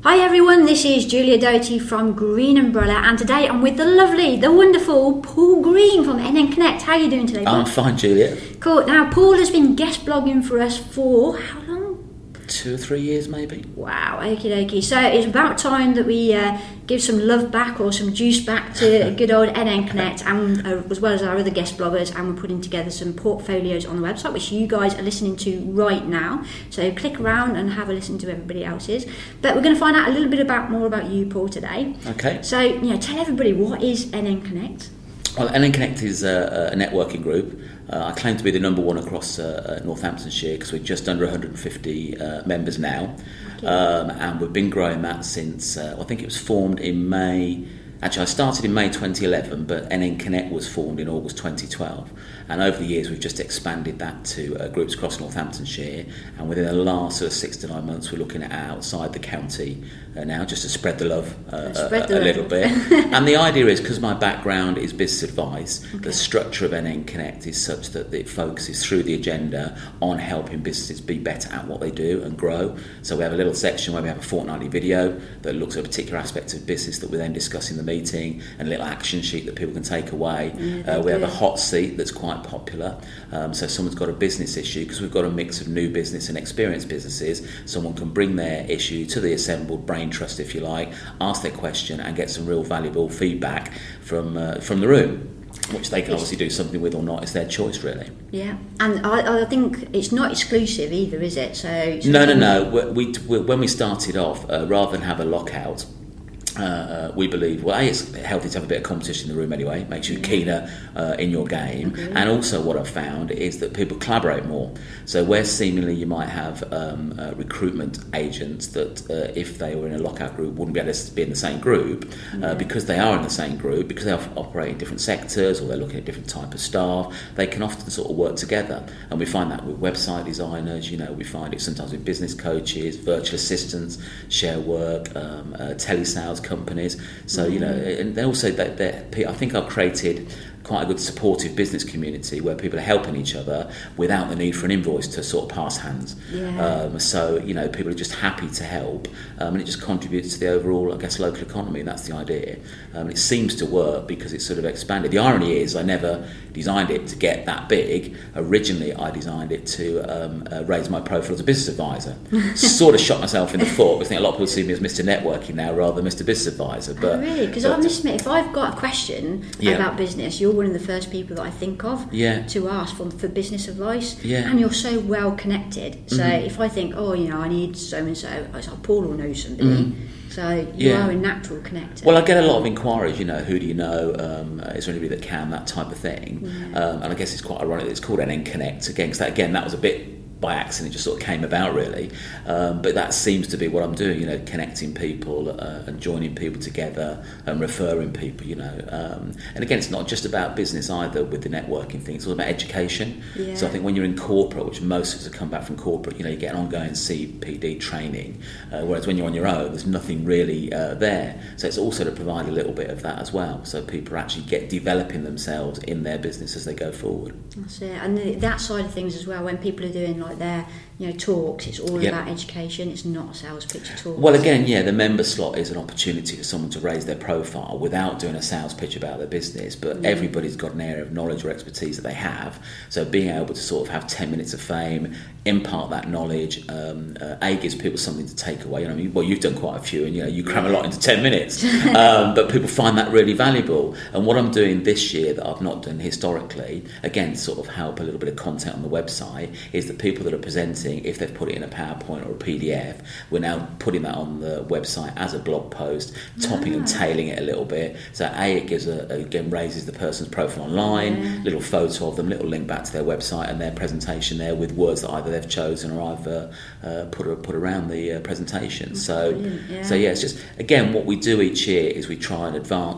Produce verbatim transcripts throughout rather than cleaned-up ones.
Hi everyone, this is Julia Doty from Green Umbrella, and today I'm with the lovely, the wonderful Paul Green from N N Connect. How are you doing today, Paul? I'm fine, Julia. Cool. Now, Paul has been guest blogging for us for how long? Two or three years, maybe. Wow, okie dokie. So it's about time that we uh, give some love back or some juice back to good old N N Connect, and uh, as well as our other guest bloggers, and we're putting together some portfolios on the website, which you guys are listening to right now. So click around and have a listen to everybody else's. But we're going to find out a little bit about more about you, Paul, today. Okay. So, you know, tell everybody, what is N N Connect? Well, N N Connect is a, a networking group. Uh, I claim to be the number one across uh, uh, Northamptonshire because we're just under one hundred fifty uh, members now. Um, and we've been growing that since, uh, I think it was formed in May. Actually, I started in May twenty eleven, but N N Connect was formed in August twenty twelve. And over the years, we've just expanded that to uh, groups across Northamptonshire. And within the last sort of six to nine months, we're looking at outside the county uh, now, just to spread the love uh, spread a, the a little love. bit. And the idea is, because my background is business advice, Okay. the structure of N N Connect is such that it focuses through the agenda on helping businesses be better at what they do and grow. So we have a little section where we have a fortnightly video that looks at a particular aspect of business that we then discuss in the meeting, and a little action sheet that people can take away. Yeah, uh, we have do. a hot seat that's quite popular. Um, so someone's got a business issue, because we've got a mix of new business and experienced businesses. Someone can bring their issue to the assembled brain trust, if you like, ask their question and get some real valuable feedback from uh, from the room, which they can obviously do something with or not. It's their choice, really. Yeah, and I, I think it's not exclusive either, is it? So, so No, no, no. We, we, when we started off, uh, rather than have a lockout, Uh, uh, we believe, well, A, it's healthy to have a bit of competition in the room anyway, makes you keener uh, in your game. Okay. And also what I've found is that people collaborate more. So where seemingly you might have um, uh, recruitment agents that uh, if they were in a lockout group wouldn't be able to be in the same group, uh, Yeah. because they are in the same group, because they operate in different sectors or they're looking at different type of staff, they can often sort of work together. And we find that with website designers, you know, we find it sometimes with business coaches, virtual assistants, share work, um, uh, telesales companies. So, you know, and then also that, that I think I've created quite a good supportive business community where people are helping each other without the need for an invoice to sort of pass hands. Yeah. Um, so, you know, people are just happy to help, um, and it just contributes to the overall, I guess, local economy. That's the idea. Um, it seems to work because it's sort of expanded. The irony is I never designed it to get that big. Originally, I designed it to um, uh, raise my profile as a business advisor. Sort of shot myself in the foot. I think a lot of people see me as Mister Networking now rather than Mister Business Advisor. But oh, really? Because I must admit, if I've got a question Yeah. about business, you're one of the first people that I think of Yeah. to ask for, for business advice. Yeah. And you're so well connected. So Mhm. if I think, oh, you know, I need so and so, I say, oh, Paul will know somebody. Mhm. So you Yeah. are a natural connector. Well, I get a lot of inquiries, you know, who do you know, um, uh, is there anybody that can, that type of thing. Yeah. Um, and I guess it's quite ironic that it's called N N Connect, again, because that, again, that was a bit by accident, it just sort of came about, really. Um, but that seems to be what I'm doing, you know, connecting people uh, and joining people together and referring people, you know. Um, and again, it's not just about business either with the networking thing, it's all about education. Yeah. So I think when you're in corporate, which most of us have come back from corporate, you know, you get an ongoing C P D training, uh, whereas when you're on your own, there's nothing really uh, there. So it's also to provide a little bit of that as well, so people actually get developing themselves in their business as they go forward. That's it. And the, that side of things as well, when people are doing like their, you know, talks, it's all Yep. about education. It's not a sales pitch at all. Well, again, yeah, the member slot is an opportunity for someone to raise their profile without doing a sales pitch about their business, but Mm. everybody's got an area of knowledge or expertise that they have. So being able to sort of have ten minutes of fame, impart that knowledge, um, uh, A, gives people something to take away. You know, I mean, well, you've done quite a few, and you know, you cram a lot into ten minutes, um, but people find that really valuable. And what I'm doing this year that I've not done historically, again, sort of help a little bit of content on the website, is that people that are presenting, if they've put it in a PowerPoint or a P D F, we're now putting that on the website as a blog post, topping and tailing it a little bit. So A, it gives a, again, raises the person's profile online, Yeah. little photo of them, little link back to their website and their presentation there with words that either they've chosen or I've uh, uh, put put around the uh, presentation. So, Brilliant, yeah. so yeah, it's just, again, what we do each year is we try and advance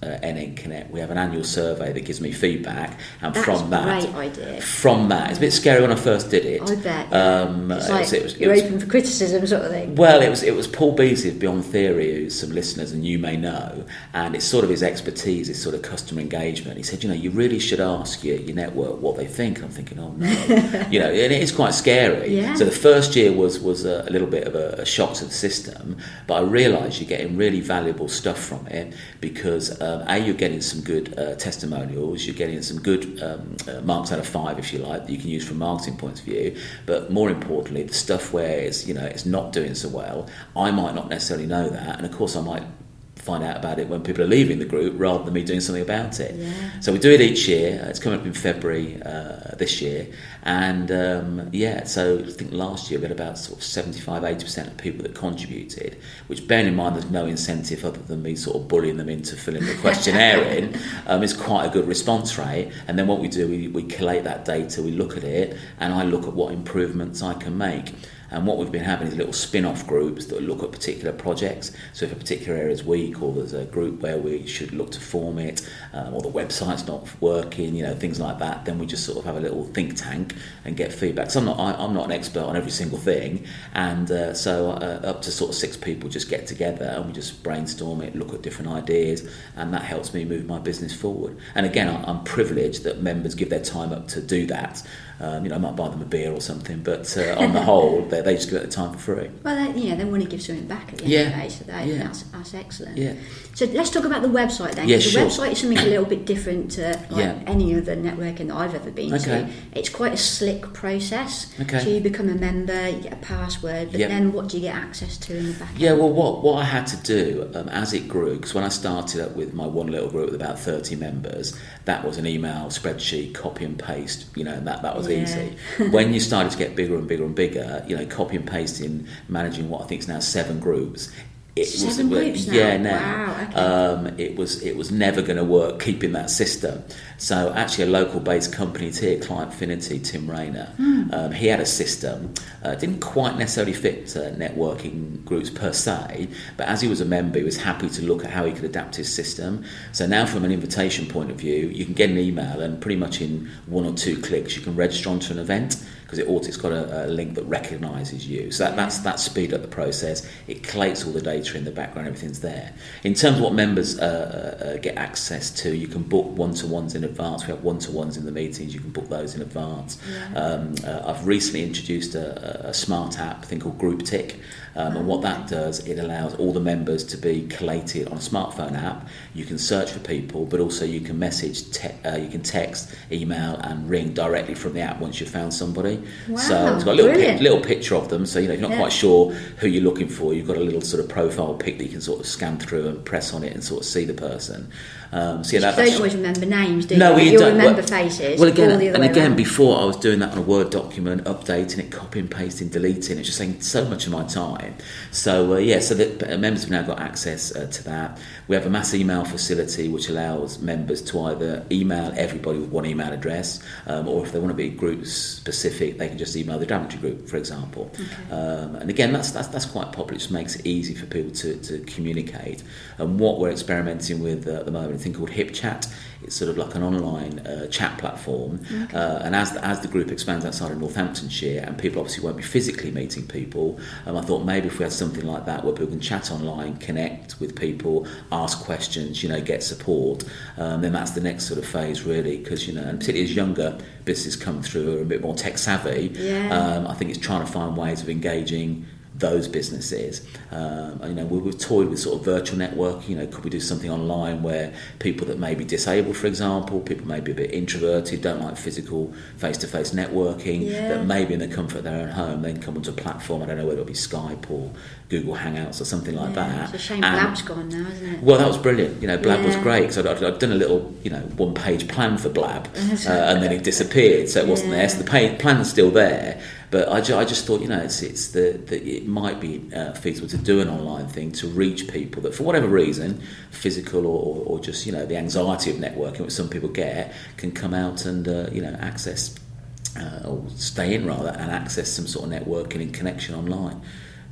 uh, N N Connect, we have an annual survey that gives me feedback, and That's from that, a great idea. From that, it's a bit scary when I first did it. I bet. Um, it's like it was, it you're was, open for criticism, sort of thing. Well, it was it was Paul Beasley of Beyond Theory, who's some listeners and you may know, and it's sort of his expertise, is sort of customer engagement. He said, you know, you really should ask your, your network what they think. And I'm thinking, oh no, you know, and it is quite scary. Yeah. So the first year was was a, a little bit of a, a shock to the system, but I realised you're getting really valuable stuff from it because um, a you're getting some good uh, testimonials, you're getting some good um, uh, marks out of five, if you like, that you can use from marketing points of view. But more importantly, the stuff where it's, you know, it's not doing so well, I might not necessarily know that, and of course I might find out about it when people are leaving the group rather than me doing something about it. Yeah. So we do it each year. It's coming up in February uh, this year, and um, yeah, so I think last year we had about sort of seventy-five to eighty percent of people that contributed, which, bearing in mind there's no incentive other than me sort of bullying them into filling the questionnaire in, um, is quite a good response rate. And then what we do, we, we collate that data, we look at it, and I look at what improvements I can make. And what we've been having is little spin-off groups that look at particular projects. So if a particular area is weak, or there's a group where we should look to form it, um, or the website's not working, you know, things like that, then we just sort of have a little think tank and get feedback. So I'm not, I, I'm not an expert on every single thing, and uh, so uh, up to sort of six people just get together and we just brainstorm it, look at different ideas, and that helps me move my business forward. And again, I'm privileged that members give their time up to do that. Um, you know, I might buy them a beer or something, but uh, on the whole, they, they just give it the time for free. Well, they, you know, they want to give something back at the end yeah. of the day, so they, yeah. that's, that's excellent. Yeah. So let's talk about the website then. Yeah, the sure. website is something a little bit different to like yeah. any other networking that I've ever been okay. to. It's quite a slick process. Okay. So you become a member, you get a password, but yep. then what do you get access to in the back end? Yeah, well, what, what I had to do um, as it grew, because when I started up with my one little group with about thirty members, that was an email spreadsheet, copy and paste, you know, and that, that was yeah. easy. When you started to get bigger and bigger and bigger, you know, copy and pasting, managing what I think is now seven groups, it Seven was groups yeah now. now Wow, okay. um, it was it was never going to work keeping that system. So actually a local based company here, Clientfinity, Tim Rayner, mm. um, he had a system, uh, didn't quite necessarily fit uh, networking groups per se, but as he was a member he was happy to look at how he could adapt his system. So now from an invitation point of view, you can get an email and pretty much in one or two clicks you can register onto an event, because it, it's got a, a link that recognises you. So that, yeah. that's that speed up the process. It collates all the data in the background, everything's there. In terms of what members uh, uh, get access to, you can book one-to-ones in advance. We have one-to-ones in the meetings, you can book those in advance. Yeah. Um, uh, I've recently introduced a, a smart app, a thing called Group Tick, um, and what that does, it allows all the members to be collated on a smartphone app. You can search for people, but also you can message, te- uh, you can text, email and ring directly from the app once you've found somebody. Wow, so it's got a little, pic, brilliant. little picture of them, so you know, if you're not yeah. quite sure who you're looking for, you've got a little sort of profile pic that you can sort of scan through and press on it and sort of see the person. Um, so yeah, that, you don't always remember names, do you? No, you You'll don't. remember well, faces. Well, again, all the other and way again, around. before I was doing that on a Word document, updating it, copying, pasting, deleting, it's just taking so much of my time. So uh, yeah, so that members have now got access uh, to that. We have a mass email facility which allows members to either email everybody with one email address, um, or if they want to be group specific, they can just email the Daventry group, for example. Okay. Um, and again, that's, that's that's quite popular. It just makes it easy for people to, to communicate. And what we're experimenting with uh, at the moment, a thing called HipChat. It's sort of like an online uh, chat platform, okay. uh, and as the, as the group expands outside of Northamptonshire, and people obviously won't be physically meeting people, um, I thought maybe if we had something like that where people can chat online, connect with people, ask questions, you know, get support, um, then that's the next sort of phase really, because, you know, and particularly as younger businesses come through who are a bit more tech savvy, yeah. um, I think it's trying to find ways of engaging those businesses. Um, you know, we, we've toyed with sort of virtual networking. You know, could we do something online where people that may be disabled, for example, people may be a bit introverted, don't like physical face-to-face networking, yeah. that maybe in the comfort of their own home they can come onto a platform, I don't know whether it'll be Skype or Google Hangouts or something like yeah, that. It's a shame and, Blab's gone now, isn't it? Well, that was brilliant. You know, Blab yeah. was great, because I'd, I'd, I'd done a little, you know, one-page plan for Blab, uh, and then it disappeared, so it wasn't yeah. there. So the pay, plan's still there, but I, ju- I just thought, you know, it's it's the, the it might be uh, feasible to do an online thing to reach people that, for whatever reason, physical or, or just, you know, the anxiety of networking, which some people get, can come out and uh, you know, access uh, or stay in rather and access some sort of networking and connection online.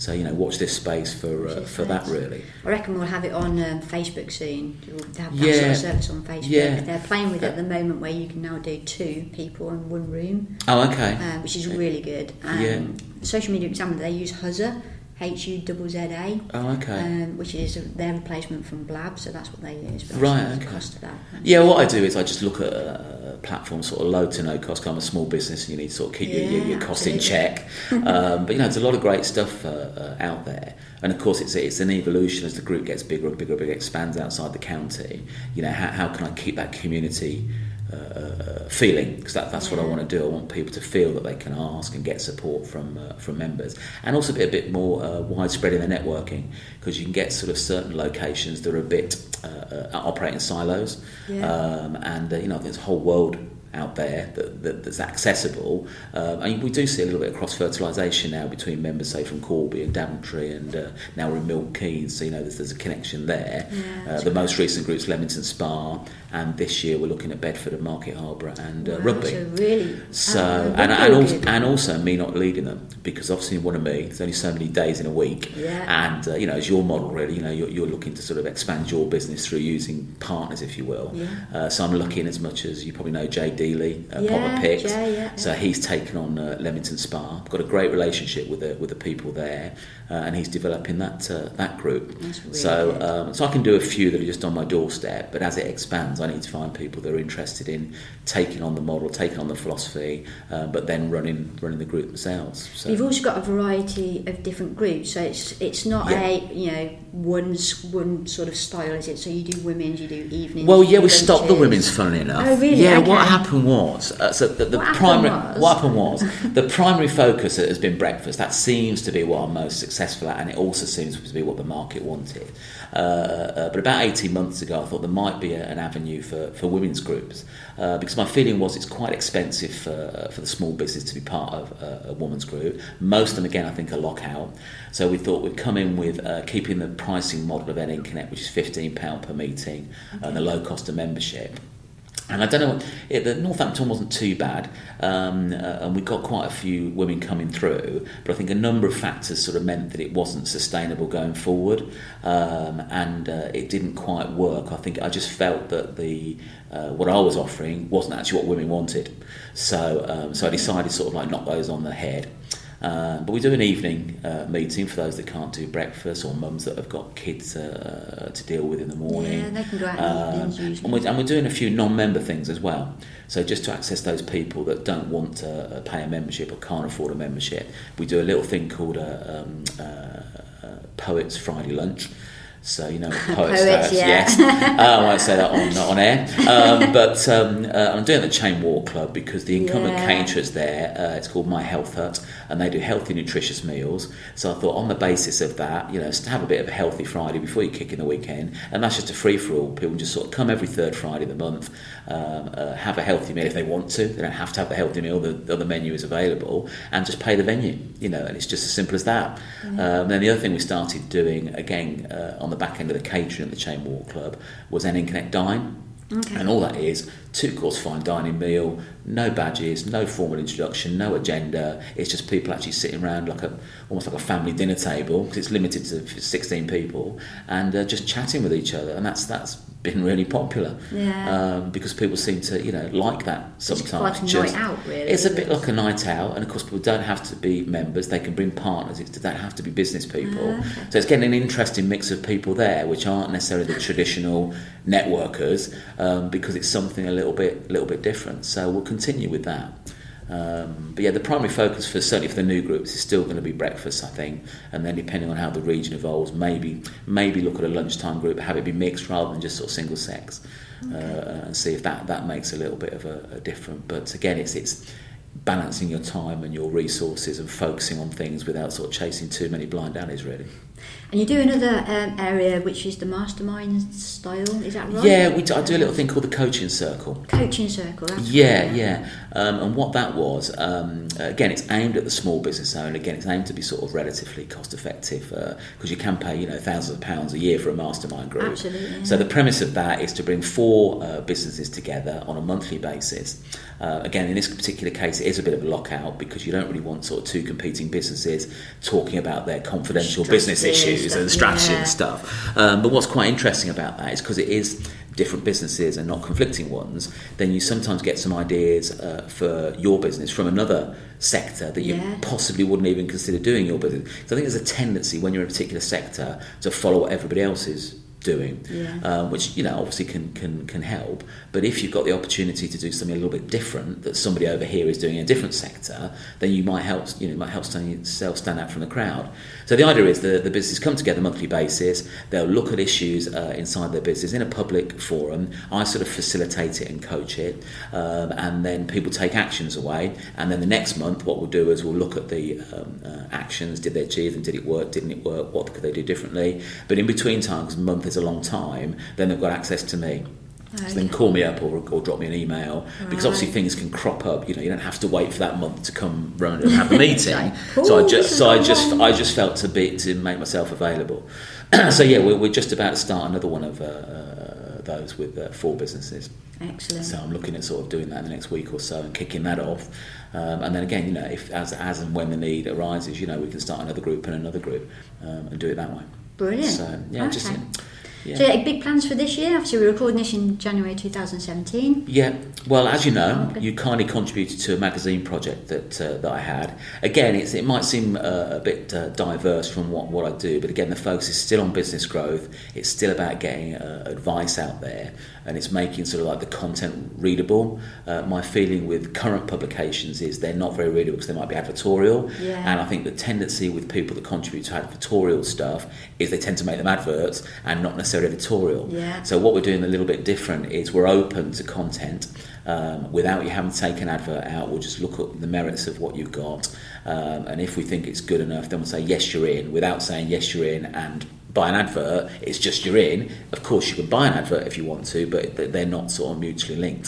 So, you know, watch this space for uh, for that, really. I reckon we'll have it on um, Facebook soon. We'll have that Yeah. sort of service on Facebook. Yeah. They're playing with it at the moment where you can now do two people in one room, Oh, okay. uh, which is really good. Um, Yeah. Social Media Examiner, they use Huzza, H U Z Z A, Oh, okay. um, which is their replacement from Blab, so that's what they use. But Right, obviously okay. the cost of that. Yeah, what I do is I just look at a platform sort of low to no cost. 'Cause I'm a small business, and you need to sort of keep your, your, your Yeah, costs in absolutely. check. um, but you know, there's a lot of great stuff uh, uh, out there, and of course, it's it's an evolution as the group gets bigger and bigger and bigger, expands outside the county. You know, how how can I keep that community uh, feeling? Because that, that's what I Yeah. want to do. I want people to feel that they can ask and get support from uh, from members, and also be a bit more uh, widespread in their networking, because you can get sort of certain locations that are a bit uh, uh, operate in silos. Yeah. Um, and uh, you know, there's a whole world out there that, that, that's accessible. Um, and we do see a little bit of cross-fertilisation now between members, say, from Corby and Daventry, and uh, now we're in Milton Keynes, so you know there's, there's a connection there. Yeah, uh, the most recent group's Leamington Spa, and this year we're looking at Bedford and Market Harbour and uh, Wow, Rugby. So really, So uh, and, rugby and, are also, good. and also me not leading them, because obviously one of me, there's only so many days in a week, Yeah. and uh, you know, as your model really, you know, you're, you're looking to sort of expand your business through using partners, if you will. Yeah. Uh, so I'm looking, as much as you probably know Jay Dealey, uh, Yeah, Popper Picks. Jay, yeah, So yeah. he's taken on uh, Leamington Spa. Got a great relationship with the with the people there, uh, and he's developing that uh, that group. That's really so good. um, so I can do a few that are just on my doorstep, but as it expands, I need to find people that are interested in taking on the model, taking on the philosophy, uh, but then running running the group themselves. So. You've also got a variety of different groups, so it's it's not Yeah. a you know one s- one sort of style, is it? So you do women's, you do evenings. Well, you yeah, do we stopped the lunches. women's, funnily enough. Oh, really? Yeah, Okay. what happened was, uh, so the, the What happened primary was- what happened was the primary focus has been breakfast. That seems to be what I'm most successful at, and it also seems to be what the market wanted. Uh, uh, but about eighteen months ago, I thought there might be a, an avenue for, for women's groups, uh, because my feeling was it's quite expensive for, uh, for the small business to be part of a, a women's group. Most of them, again, I think are lockout. So we thought we'd come in with uh, keeping the pricing model of N Connect, which is fifteen pounds per meeting, okay. and the low cost of membership. And I don't know, it, the Northampton wasn't too bad, um, uh, and we got quite a few women coming through, but I think a number of factors sort of meant that it wasn't sustainable going forward, um, and uh, it didn't quite work. I think I just felt that the uh, what I was offering wasn't actually what women wanted, so um, so I decided to sort of like knock those on the head. Uh, but we do an evening uh, meeting for those that can't do breakfast, or mums that have got kids uh, to deal with in the morning. Yeah, they can go out in the Um, evenings usually. and, we're, and we're doing a few non-member things as well. So just to access those people that don't want to uh, pay a membership or can't afford a membership, we do a little thing called a um, uh, uh, Poets Friday Lunch. So, you know, poets, Poets, yeah. yes. uh, I won't say that on, on air. Um, but um, uh, I'm doing the Chain Walk Club because the incumbent Yeah. caterers there, uh, it's called My Health Hut, and they do healthy, nutritious meals. So I thought on the basis of that, you know, to have a bit of a healthy Friday before you kick in the weekend, and that's just a free-for-all. People just sort of come every third Friday of the month, um, uh, have a healthy meal if they want to. They don't have to have the healthy meal, the, the other menu is available, and just pay the venue, you know, and it's just as simple as that. Mm-hmm. Um, then the other thing we started doing, again, uh, on the back end of the catering at the Chain Walk Club, was N Connect Dine. Okay. And all that is two-course fine dining meal, no badges, no formal introduction, no agenda. It's just people actually sitting around like a almost like a family dinner table, because it's limited to sixteen people, and uh, just chatting with each other. And that's that's been really popular, Yeah. um, because people seem to, you know, like that sometimes. It's like a Just- night out, really. It's a isn't bit it? like a night out, and of course people don't have to be members, they can bring partners, it don't have to be business people. Ah, okay. So it's getting an interesting mix of people there, which aren't necessarily the traditional networkers, um, because it's something a little bit little bit different. So we'll continue with that. Um, but yeah, the primary focus for certainly for the new groups is still going to be breakfast, I think, and then depending on how the region evolves, maybe maybe look at a lunchtime group, have it be mixed rather than just sort of single sex, okay. uh, and see if that, that makes a little bit of a, a different. But again, it's it's balancing your time and your resources and focusing on things without sort of chasing too many blind alleys, really. And you do another um, area which is the mastermind style, is that right? Yeah, we do, I do a little thing called the coaching circle. Coaching circle, that's Yeah, right, yeah. Um, and what that was, um, again, it's aimed at the small business owner. Again, it's aimed to be sort of relatively cost effective because uh, you can pay, you know, thousands of pounds a year for a mastermind group. Absolutely. Yeah. So the premise of that is to bring four uh, businesses together on a monthly basis. Uh, again, in this particular case, it is a bit of a lockout because you don't really want sort of two competing businesses talking about their confidential Strategy business issues stuff, and strategy yeah. and stuff. Um, but what's quite interesting about that is because it is different businesses and not conflicting ones, then you sometimes get some ideas uh, for your business from another sector that you Yeah. possibly wouldn't even consider doing your business. So I think there's a tendency when you're in a particular sector to follow what everybody else is doing, Yeah. um, which, you know, obviously can, can can help. But if you've got the opportunity to do something a little bit different that somebody over here is doing in a different sector, then you might help, you know, might help stand yourself stand out from the crowd. So the idea is the the businesses come together on a monthly basis. They'll look at issues uh, inside their business in a public forum. I sort of facilitate it and coach it, um, and then people take actions away. And then the next month, what we'll do is we'll look at the um, uh, actions. Did they achieve them? Did it work? Didn't it work? What could they do differently? But in between times, a month is a long time, then they've got access to me. Okay. So then call me up or, or drop me an email, because obviously Right. things can crop up. You know, you don't have to wait for that month to come round and have a meeting. Like, so I "Oh, just, this so I is just, long." I just felt to be to make myself available. So yeah, we're, we're just about to start another one of uh, uh, those with uh, four businesses. Excellent. So I'm looking at sort of doing that in the next week or so and kicking that off. Um, and then again, you know, if as as and when the need arises, you know, we can start another group and another group um, and do it that way. Brilliant. So yeah, Okay. just. Yeah. So yeah, big plans for this year? Obviously we're recording this in January twenty seventeen. Yeah, well, as you know, Okay. you kindly contributed to a magazine project that uh, that I had. Again, it's, it might seem uh, a bit uh, diverse from what, what I do, but again, the focus is still on business growth. It's still about getting uh, advice out there, and it's making sort of like the content readable. Uh, my feeling with current publications is they're not very readable because they might be advertorial, Yeah. and I think the tendency with people that contribute to advertorial stuff is they tend to make them adverts and not necessarily editorial. Yeah. So what we're doing a little bit different is we're open to content um, without you having to take an advert out. We'll just look at the merits of what you've got, um, and if we think it's good enough, then we'll say yes, you're in, without saying yes, you're in and buy an advert. It's just you're in. Of course, you can buy an advert if you want to, but they're not sort of mutually linked.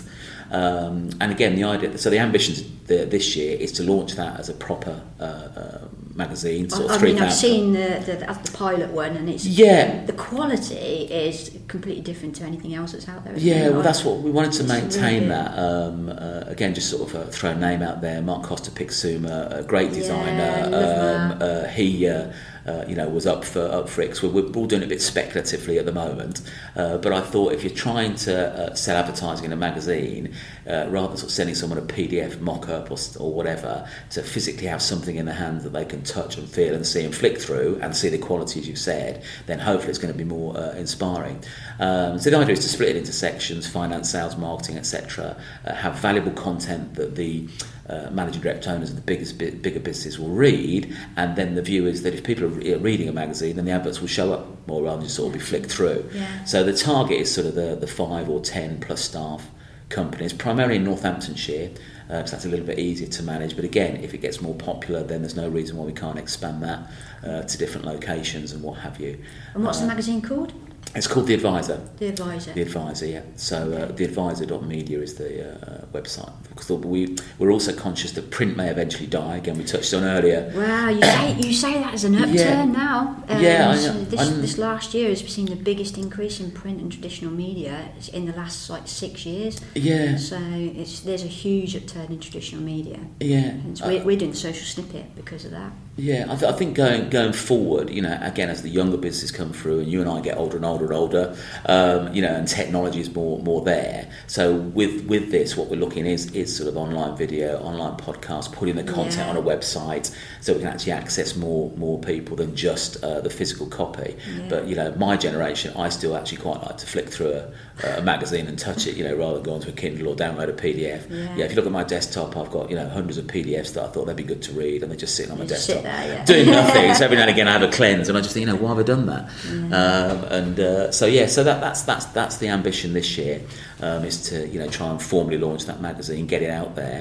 Um, and again, the idea, so the ambition this year is to launch that as a proper uh, uh, magazine. Sort I, of I mean, three I've thousand. seen the, the, the pilot one, and it's Yeah. the quality is completely different to anything else that's out there. isn't Yeah, it? well, that's what we wanted to It's maintain. really That um, uh, again, just sort of uh, throw a name out there. Mark Costa Pixuma, a great Yeah, designer. love um, uh, he, uh, uh, you know, was up for up for it. 'Cause we're, we're all doing it a bit speculatively at the moment. Uh, but I thought if you're trying to uh, sell advertising in a magazine, uh, rather than sort of sending someone a P D F mock-up or, or whatever, to physically have something in the hand that they can touch and feel and see and flick through and see the quality, as you said, then hopefully it's going to be more uh, inspiring. Um, so the idea is to split it into sections: finance, sales, marketing, et cetera. Uh, have valuable content that the uh, managing director owners of the biggest, bi- bigger businesses will read, and then the view is that if people are re- reading a magazine, then the adverts will show up more rather than just sort of be flicked through. Yeah. So the target is sort of the, the five or ten plus staff companies, primarily in Northamptonshire, uh, because that's a little bit easier to manage. But again, if it gets more popular, then there's no reason why we can't expand that uh, to different locations and what have you. And what's Uh, the magazine called? It's called The Advisor. The Advisor. The Advisor, yeah. So uh, the advisor dot media is the uh, website. Because we, we're also conscious that print may eventually die. Again, we touched on earlier. Wow, you say you say that as an upturn Yeah. now. Um, Yeah, I so know. this I'm- this last year has seen the biggest increase in print and traditional media in the last like six years. Yeah, So it's there's a huge upturn in traditional media. yeah. And so Uh, we're, we're doing social snippet because of that. Yeah, I, th- I think going going forward, you know, again, as the younger businesses come through, and you and I get older and older and older, um, you know, and technology is more more there. So with with this, what we're looking is is sort of online video, online podcasts, putting the content Yeah. on a website, so we can actually access more more people than just uh, the physical copy. Yeah. But you know, my generation, I still actually quite like to flick through a, a magazine and touch it, you know, rather than go onto a Kindle or download a P D F. Yeah. Yeah, if you look at my desktop, I've got you know hundreds of P D Fs that I thought they'd be good to read, and they're just sitting on my You just desktop. sit there, yeah. Doing nothing. So every now and again I have a cleanse, and I just think, you know, why have I done that? Um, and uh, so yeah, so that, that's that's that's the ambition this year, um, is to you know try and formally launch that magazine, get it out there.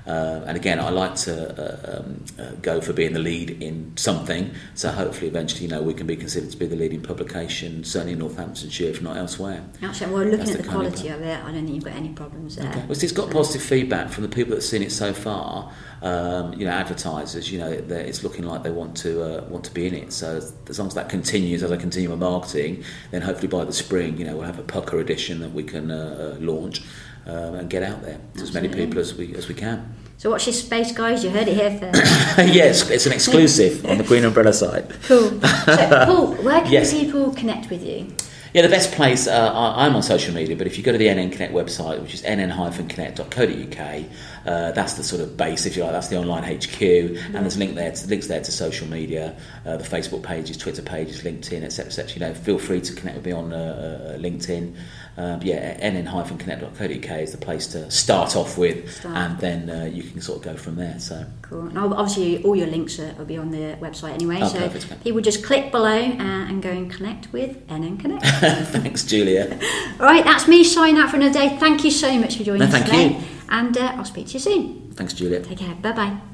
Uh, and again, I like to uh, um, uh, go for being the lead in something. So hopefully, eventually, you know, we can be considered to be the leading publication, certainly in Northamptonshire, if not elsewhere. Actually, well, looking That's at the, the quality of it, I don't think you've got any problems there. Okay. Well, it's got positive feedback from the people that have seen it so far. Um, you know, advertisers, you know, it's looking like they want to uh, want to be in it. So as long as that continues, as I continue my marketing, then hopefully by the spring, you know, we'll have a pucker edition that we can uh, uh, launch um, and get out there to as many people as we as we can. So watch this space, guys. You heard it here first. Yes, it's an exclusive on the Green Umbrella site. Cool. So, Paul, where can yes. people connect with you? Yeah, the best place, uh, I, I'm on social media, but if you go to the N N Connect website, which is n n dash connect dot co dot u k, uh, that's the sort of base, if you like, that's the online H Q, mm-hmm. and there's link there to, links there to social media, uh, the Facebook pages, Twitter pages, LinkedIn, et cetera, et cetera. You know, feel free to connect with me on uh, uh, LinkedIn. Um, yeah, n n dash connect dot co dot u k is the place to start off with, start. and then uh, you can sort of go from there. So cool. And obviously, all your links are, will be on the website anyway. Oh, so perfect. people just click below uh, and go and connect with N N Connect. Thanks, Julia. All right, that's me signing out for another day. Thank you so much for joining no, us thank today. You. And uh, I'll speak to you soon. Thanks, Julia. Take care. Bye bye.